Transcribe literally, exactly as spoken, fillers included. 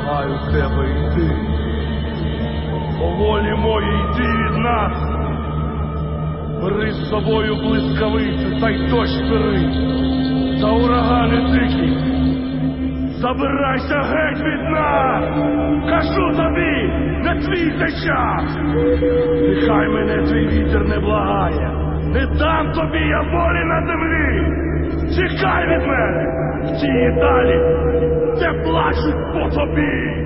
благаю тебе, йди. По волі моїй йди від нас. Бери з собою блискавицю, та й дощ бери, та урагани дикі. Забирайся геть від нас! Кажу тобі, не твій це час! Нехай мене твій вітер не благає, не дам тобі я волі на землі! Тікай від мене! В тій далі, де плачуть по тобі!